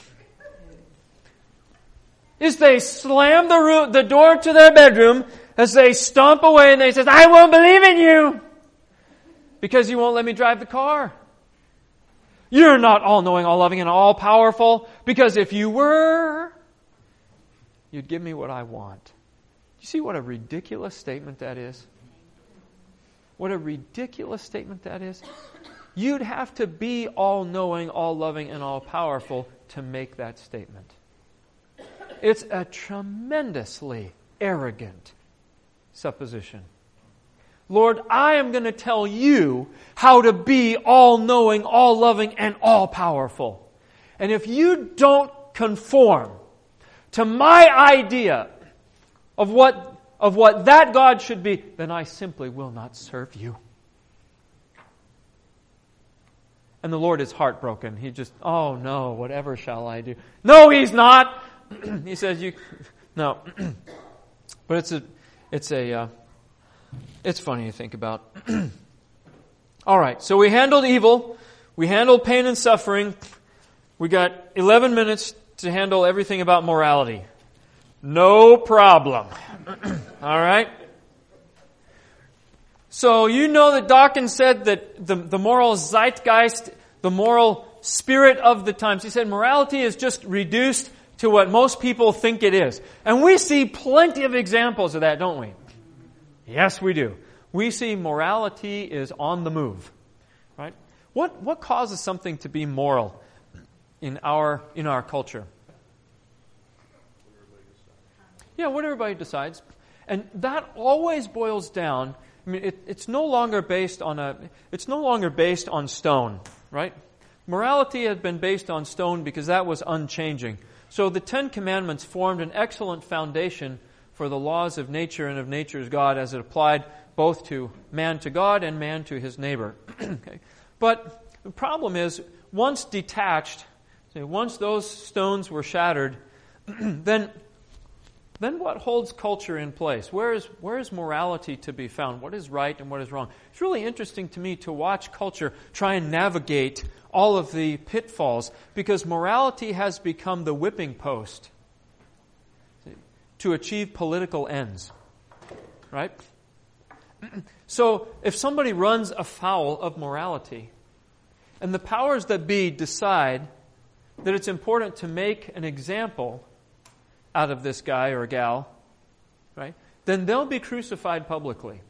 Is they slam the, room, the door to their bedroom as they stomp away and they say, I won't believe in you because you won't let me drive the car. You're not all-knowing, all-loving, and all-powerful because if you were, you'd give me what I want. Do you see what a ridiculous statement that is? What a ridiculous statement that is. You'd have to be all-knowing, all-loving, and all-powerful to make that statement. It's a tremendously arrogant supposition. Lord, I am going to tell you how to be all-knowing, all-loving, and all-powerful. And if you don't conform to my idea of what, of what that God should be, then I simply will not serve you. And the Lord is heartbroken. He just, oh no, whatever shall I do? No, He's not. He says, you, no. But it's a, it's a, uh, it's funny to think about. All right, so we handled evil. We handled pain and suffering. We got eleven minutes to handle everything about morality. No problem. All right? So you know that Dawkins said that the, the moral zeitgeist, the moral spirit of the times, he said morality is just reduced to what most people think it is. And we see plenty of examples of that, don't we? Yes, we do. We see morality is on the move. Right? What what causes something to be moral in our in our culture? Yeah, what everybody decides. And that always boils down, I mean, it, it's no longer based on a, it's no longer based on stone, right? Morality had been based on stone because that was unchanging. So the Ten Commandments formed an excellent foundation for the laws of nature and of nature's God as it applied both to man to God and man to his neighbor. Okay. But the problem is, once detached, once those stones were shattered, then Then what holds culture in place? Where is, where is morality to be found? What is right and what is wrong? It's really interesting to me to watch culture try and navigate all of the pitfalls, because morality has become the whipping post to achieve political ends. Right? So if somebody runs afoul of morality, and the powers that be decide that it's important to make an example out of this guy or gal, right? Then they'll be crucified publicly.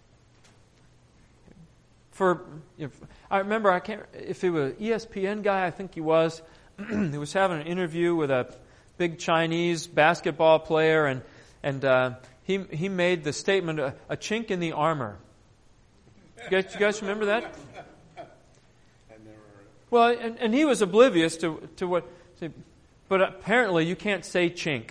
For, if, I remember, I can't, if it was an E S P N guy, I think he was, he was having an interview with a big Chinese basketball player, and and uh, he he made the statement, a, a chink in the armor. You guys, you guys remember that? Well, and, and he was oblivious to to what. But apparently you can't say chink.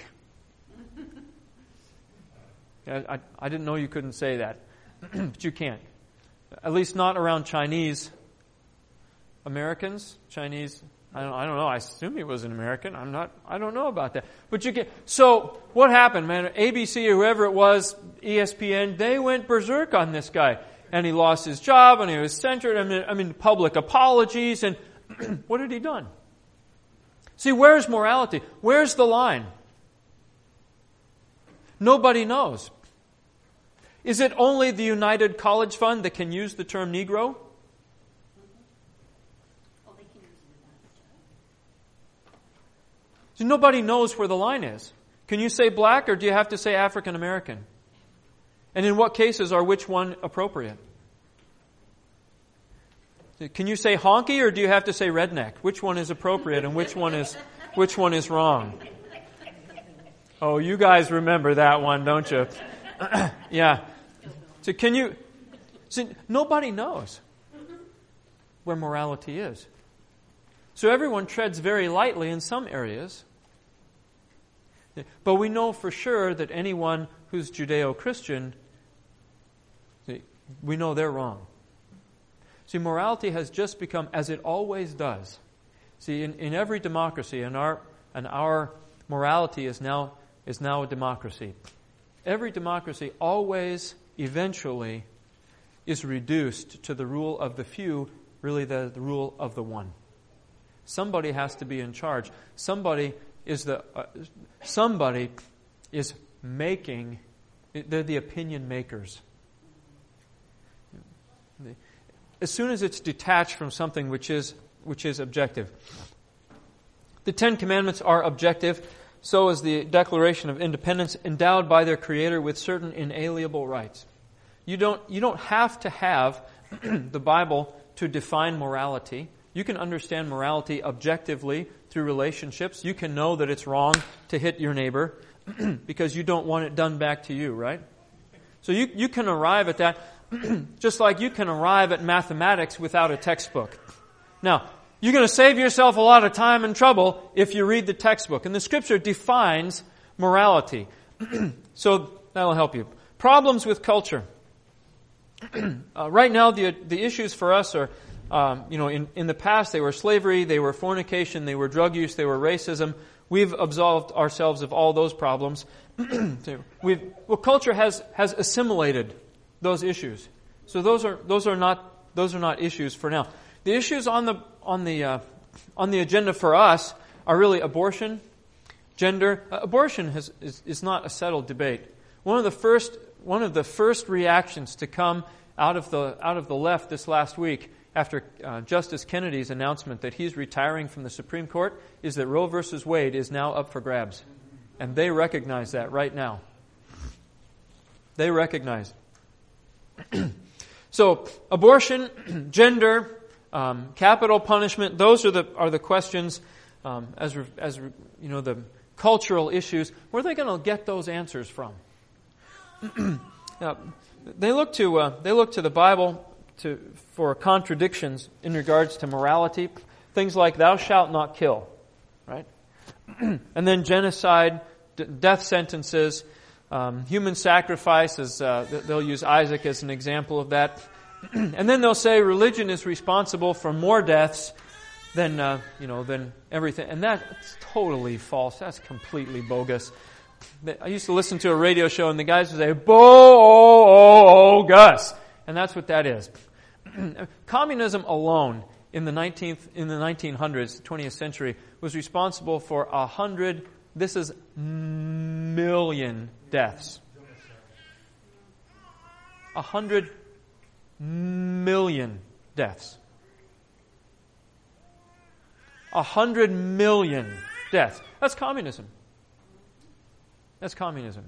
I, I, I didn't know you couldn't say that. But you can't. At least not around Chinese Americans. Chinese, I don't, I don't know. I assume he was an American. I'm not, I don't know about that. But you get, so what happened, man? A B C or whoever it was, E S P N, they went berserk on this guy. And he lost his job and he was censored. I mean, I mean public apologies. And what had he done? See, where's morality? Where's the line? Nobody knows. Is it only the United College Fund that can use the term Negro? Well, they can use it. So nobody knows where the line is. Can you say black, or do you have to say African American? And in what cases are which one appropriate? Can you say honky, or do you have to say redneck? Which one is appropriate and which one is which one is wrong? Oh, you guys remember that one, don't you? Yeah. So can you... So nobody knows where morality is. So everyone treads very lightly in some areas. But we know for sure that anyone who's Judeo-Christian, we know they're wrong. See, morality has just become, as it always does. See, in, in every democracy, and our and our morality is now is now a democracy. Every democracy always, eventually, is reduced to the rule of the few, really the, the rule of the one. Somebody has to be in charge. Somebody is the uh, somebody is making. They're the opinion makers. As soon as it's detached from something which is which is objective. The Ten Commandments are objective, so is the Declaration of Independence, endowed by their Creator with certain inalienable rights. You don't you don't have to have the Bible to define morality. You can understand morality objectively through relationships. You can know that it's wrong to hit your neighbor because you don't want it done back to you, right? So you, you can arrive at that just like you can arrive at mathematics without a textbook. Now, you're going to save yourself a lot of time and trouble if you read the textbook. And the Scripture defines morality. So that'll help you. Problems with culture. uh, right now, the the issues for us are, um, you know, in, in the past they were slavery, they were fornication, they were drug use, they were racism. We've absolved ourselves of all those problems. We've, well, culture has, has assimilated those issues. So those are those are not those are not issues for now. The issues on the on the uh, on the agenda for us are really abortion, gender. Uh, abortion has, is is not a settled debate. One of the first one of the first reactions to come out of the out of the left this last week after uh, Justice Kennedy's announcement that he's retiring from the Supreme Court is that Roe versus Wade is now up for grabs, and they recognize that right now. They recognize. So, abortion, gender, um, capital punishment, those are the are the questions um, as re, as re, you know the cultural issues. Where are they going to get those answers from? Now, they look to uh, they look to the Bible to for contradictions in regards to morality. Things like "Thou shalt not kill," right? And then genocide, d- death sentences. Um, human sacrifice, is, uh, they'll use Isaac as an example of that. And then they'll say religion is responsible for more deaths than, uh, you know, than everything. And that's totally false. That's completely bogus. I used to listen to a radio show and the guys would say, bogus. And that's what that is. Communism alone in the nineteenth, in the nineteen hundreds, twentieth century, was responsible for a hundred, this is million deaths. A hundred million deaths. A hundred million deaths. That's communism. That's communism.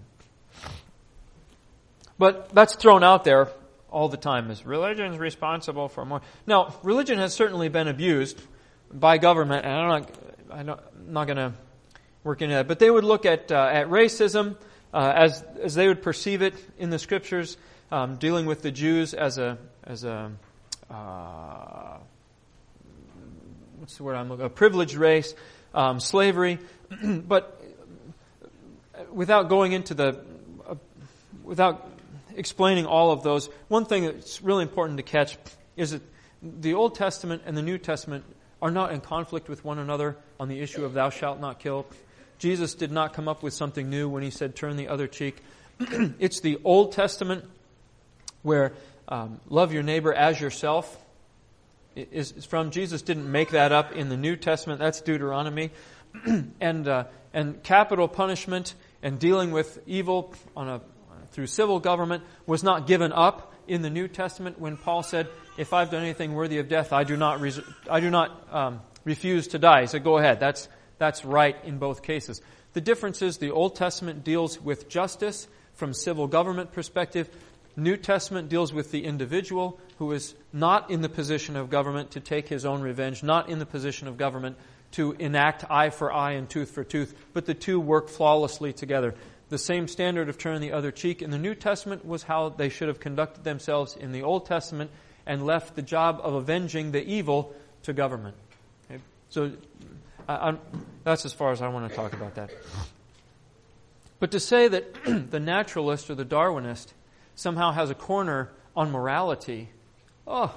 But that's thrown out there all the time as religion is responsible for more. Now, religion has certainly been abused by government, and I'm not, I'm not, I'm not going to work into that. But they would look at uh, at racism uh, as as they would perceive it in the Scriptures, um, dealing with the Jews as a as a uh, what's the word I'm looking a privileged race, um, slavery, but without going into the uh, without explaining all of those, one thing that's really important to catch is that the Old Testament and the New Testament are not in conflict with one another on the issue of "Thou shalt not kill." Jesus did not come up with something new when he said, "Turn the other cheek." It's the Old Testament where um, love your neighbor as yourself is, is from. Jesus didn't make that up in the New Testament. That's Deuteronomy. and uh, and capital punishment and dealing with evil on a through civil government was not given up in the New Testament when Paul said, "If I've done anything worthy of death, I do not res- I do not um, refuse to die." He said, "Go ahead." That's that's right in both cases. The difference is the Old Testament deals with justice from civil government perspective. New Testament deals with the individual who is not in the position of government to take his own revenge, not in the position of government to enact eye for eye and tooth for tooth, but the two work flawlessly together. The same standard of turn the other cheek in the New Testament was how they should have conducted themselves in the Old Testament and left the job of avenging the evil to government. Okay? So I, I'm, that's as far as I want to talk about that. But to say that the naturalist or the Darwinist somehow has a corner on morality, oh.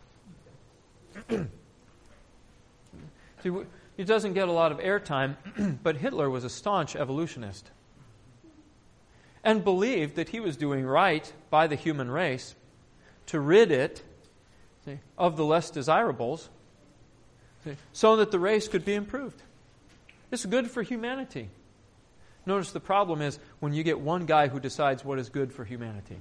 See, it doesn't get a lot of airtime, but Hitler was a staunch evolutionist and believed that he was doing right by the human race to rid it see, of the less desirables see, so that the race could be improved. It's good for humanity. Notice the problem is when you get one guy who decides what is good for humanity.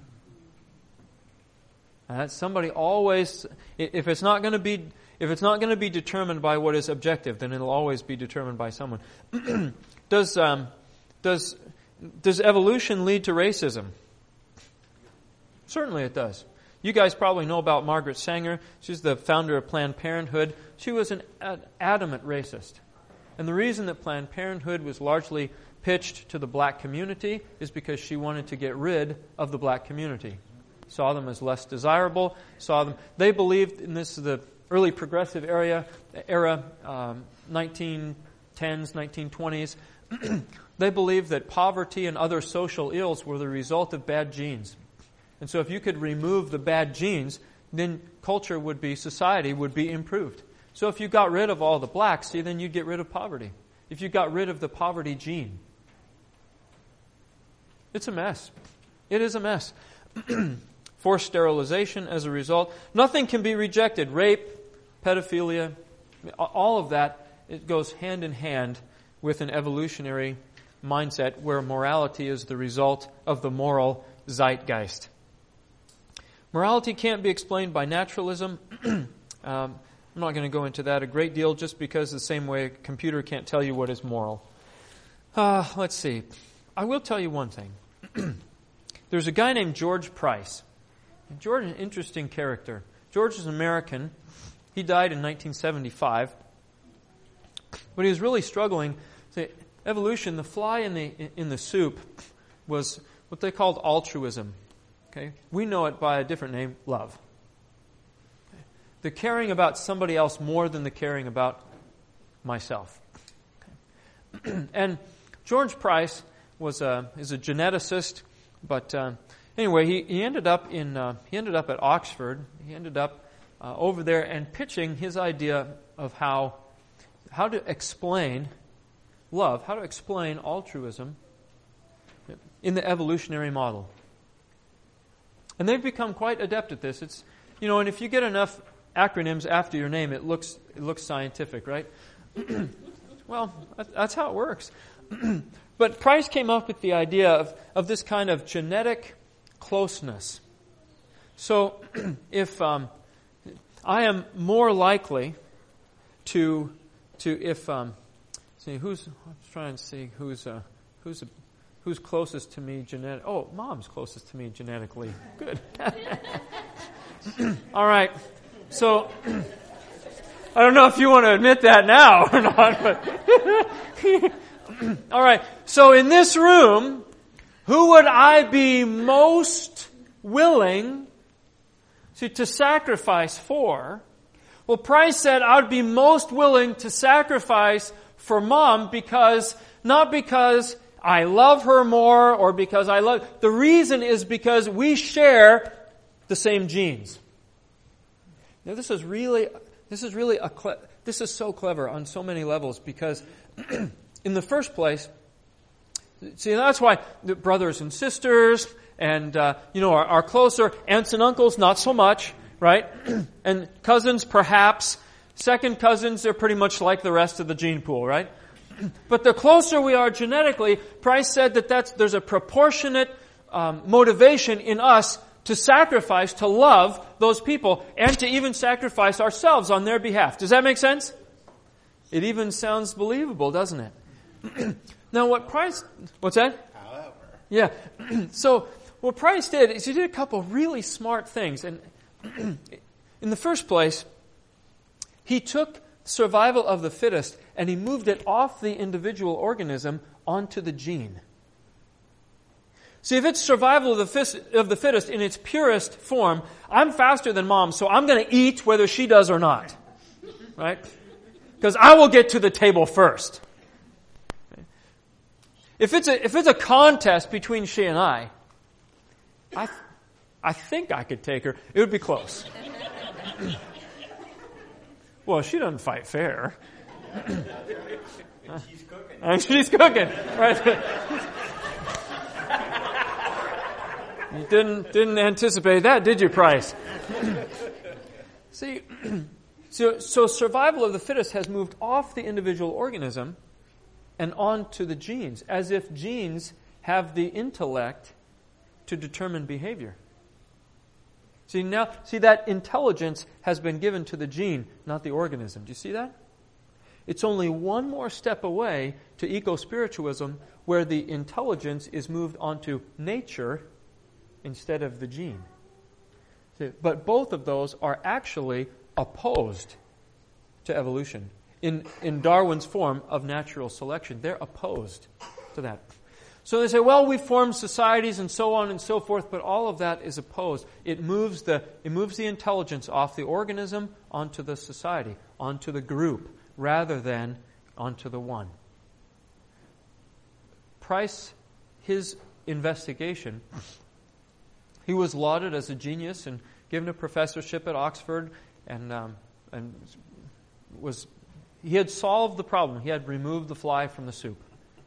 And that's somebody always, if it's not going to be, if it's not going to be determined by what is objective, then it'll always be determined by someone. does um, does Does evolution lead to racism? Certainly it does. You guys probably know about Margaret Sanger. She's the founder of Planned Parenthood. She was an ad- adamant racist. And the reason that Planned Parenthood was largely pitched to the black community is because she wanted to get rid of the black community. Saw them as less desirable, saw them, they believed, and this is the early progressive era, era um, nineteen tens, nineteen twenties, they believed that poverty and other social ills were the result of bad genes. And so if you could remove the bad genes, then culture would be, society would be improved. So if you got rid of all the blacks, see, then you'd get rid of poverty. If you got rid of the poverty gene. It's a mess. It is a mess. Forced sterilization as a result. Nothing can be rejected. Rape, pedophilia, all of that, it goes hand in hand with an evolutionary mindset where morality is the result of the moral zeitgeist. Morality can't be explained by naturalism. um, I'm not going to go into that a great deal just because the same way a computer can't tell you what is moral. Uh, let's see. I will tell you one thing. There's a guy named George Price. George is an interesting character. George is an American. He died in nineteen seventy-five. But he was really struggling. See, evolution, the fly in the in the soup was what they called altruism. Okay? We know it by a different name, love. The caring about somebody else more than the caring about myself. Okay. And George Price was a is a geneticist, but uh, anyway, he, he ended up in uh, he ended up at Oxford. He ended up uh, over there and pitching his idea of how how to explain love, how to explain altruism in the evolutionary model. And they've become quite adept at this. It's you know, and if you get enough acronyms after your name, it looks it looks scientific, right? Well, that's how it works. But Price came up with the idea of, of this kind of genetic closeness. So if um, I am more likely to to if um, see who's I'm trying to see who's uh, who's a, who's closest to me genetic. Oh, Mom's closest to me genetically. Good. All right. So I don't know if you want to admit that now or not, but all right. So in this room, who would I be most willing to, to sacrifice for? Well, Price said I would be most willing to sacrifice for Mom because, not because I love her more or because I love, the reason is because we share the same genes. Now this is really, this is really a, cle- this is so clever on so many levels because in the first place, see, that's why the brothers and sisters and, uh, you know, are, are closer. Aunts and uncles, not so much, right? And cousins, perhaps. Second cousins, they're pretty much like the rest of the gene pool, right? But the closer we are genetically, Price said that that's, there's a proportionate um, motivation in us to sacrifice, to love those people, and to even sacrifice ourselves on their behalf. Does that make sense? It even sounds believable, doesn't it? Now, what Price... What's that? However. Yeah. So, what Price did is he did a couple of really smart things. And in the first place, he took survival of the fittest and he moved it off the individual organism onto the gene. See, if it's survival of the, fist, of the fittest in its purest form, I'm faster than Mom, so I'm going to eat whether she does or not. Right? Because I will get to the table first. If it's a if it's a contest between she and I, I I think I could take her. It would be close. Well, she doesn't fight fair. And she's cooking. And she's cooking, right? You didn't didn't anticipate that, did you, Price? See, so so survival of the fittest has moved off the individual organism and on to the genes, as if genes have the intellect to determine behavior. See now, see that intelligence has been given to the gene, not the organism. Do you see that? It's only one more step away to eco-spiritualism, where the intelligence is moved onto nature instead of the gene. See, but both of those are actually opposed to evolution. In, in Darwin's form of natural selection, they're opposed. to that. So they say, well, we form societies and so on and so forth, but all of that is opposed. It moves the it moves the intelligence off the organism onto the society, onto the group, rather than onto the one. Price, his investigation, he was lauded as a genius and given a professorship at Oxford, and um, and was he had solved the problem. He had removed the fly from the soup.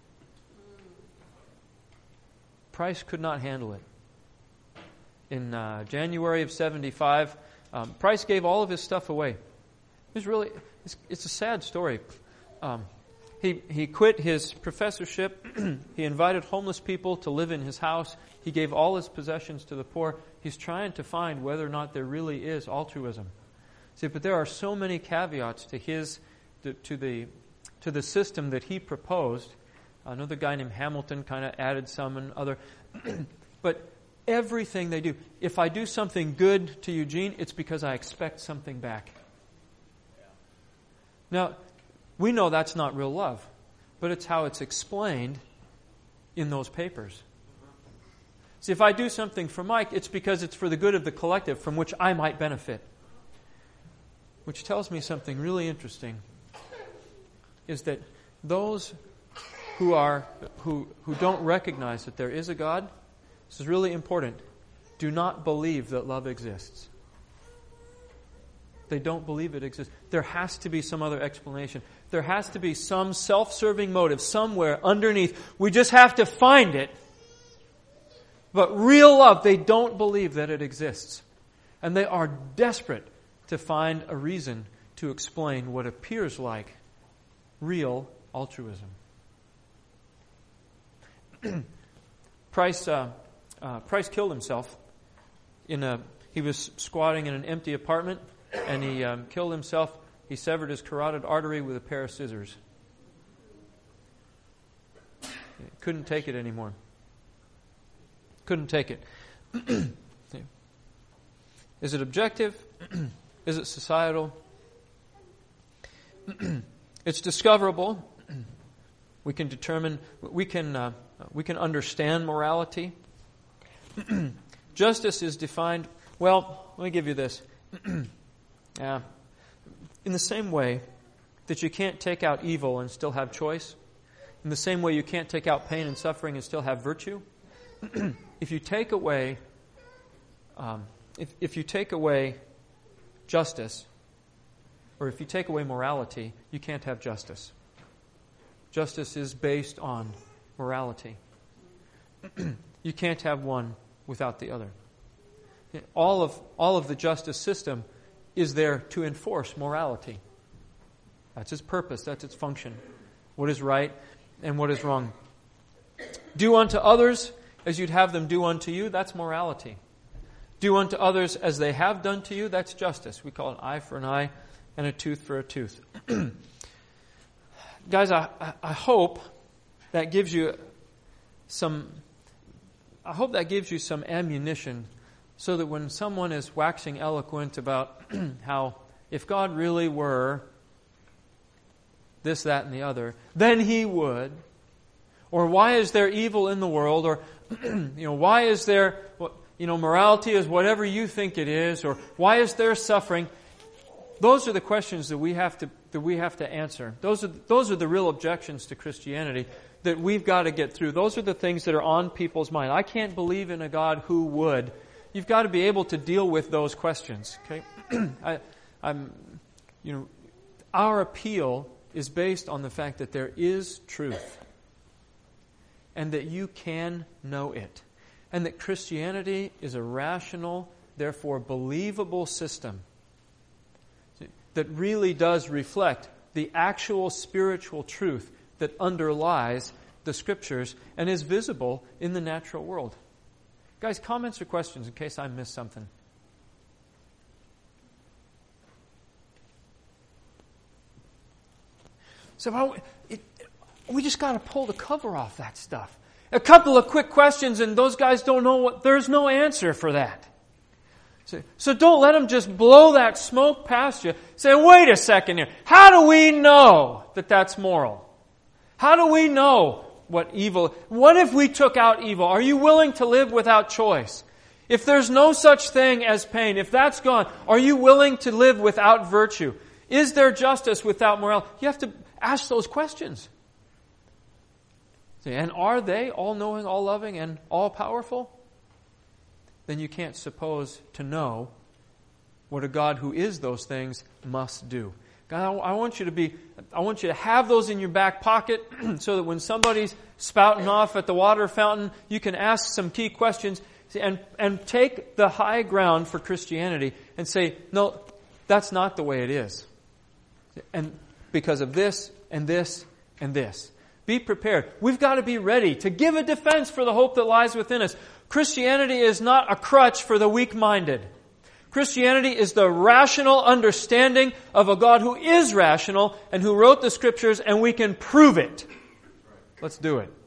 Price could not handle it. In uh, January of seventy-five, um, Price gave all of his stuff away. It was really, it's, it's a sad story. Um, he he quit his professorship. He invited homeless people to live in his house. He gave all his possessions to the poor. He's trying to find whether or not there really is altruism. See, but there are so many caveats to his to, to the to the system that he proposed. Another guy named Hamilton kind of added some and other. But everything they do, if I do something good to Eugene, it's because I expect something back. Yeah. Now, we know that's not real love, but it's how it's explained in those papers. See, if I do something for Mike, it's because it's for the good of the collective from which I might benefit. Which tells me something really interesting, is that those who are who who don't recognize that there is a God, this is really important, do not believe that love exists. They don't believe it exists. There has to be some other explanation. There has to be some self-serving motive somewhere underneath. We just have to find it. But real love, they don't believe that it exists. And they are desperate to find a reason to explain what appears like real altruism. Price uh, uh, Price killed himself. In a he was squatting in an empty apartment, and he um, killed himself. He severed his carotid artery with a pair of scissors. Couldn't take it anymore. Couldn't take it. Is it objective? Is it societal? It's discoverable. We can determine. We can. Uh, we can understand morality. Justice is defined. Well, let me give you this. Yeah. In the same way that you can't take out evil and still have choice, in the same way you can't take out pain and suffering and still have virtue, if you take away, um, if if you take away justice, or if you take away morality, you can't have justice. Justice is based on morality. You can't have one without the other. All of all of the justice system is there to enforce morality. That's its purpose, that's its function. What is right and what is wrong. Do unto others as you'd have them do unto you, that's morality. Do unto others as they have done to you, that's justice. We call it eye for an eye and a tooth for a tooth. Guys, I, I hope that gives you some, I hope that gives you some ammunition so that when someone is waxing eloquent about how if God really were this, that, and the other, then He would, or why is there evil in the world, or you know, why is there, you know, morality is whatever you think it is, or why is there suffering? Those are the questions that we have to that we have to answer. Those are those are the real objections to Christianity that we've got to get through. Those are the things that are on people's mind. I can't believe in a God who would. You've got to be able to deal with those questions. Okay, I, I'm, you know, our appeal is based on the fact that there is truth, and that you can know it, and that Christianity is a rational, therefore believable system that really does reflect the actual spiritual truth that underlies the Scriptures and is visible in the natural world. Guys, comments or questions in case I missed something? So well, it, we just got to pull the cover off that stuff. A couple of quick questions and those guys don't know what, there's no answer for that. So, so don't let them just blow that smoke past you. Say, wait a second here. How do we know that that's moral? How do we know what evil... What if we took out evil? Are you willing to live without choice? If there's no such thing as pain, if that's gone, are you willing to live without virtue? Is there justice without morality? You have to ask those questions. And are they all-knowing, all-loving, and all-powerful? Then you can't suppose to know what a God who is those things must do. God, I want you to be, I want you to have those in your back pocket so that when somebody's spouting off at the water fountain, you can ask some key questions and, and take the high ground for Christianity and say, no, that's not the way it is. And because of this and this and this. Be prepared. We've got to be ready to give a defense for the hope that lies within us. Christianity is not a crutch for the weak-minded. Christianity is the rational understanding of a God who is rational and who wrote the Scriptures, and we can prove it. Let's do it.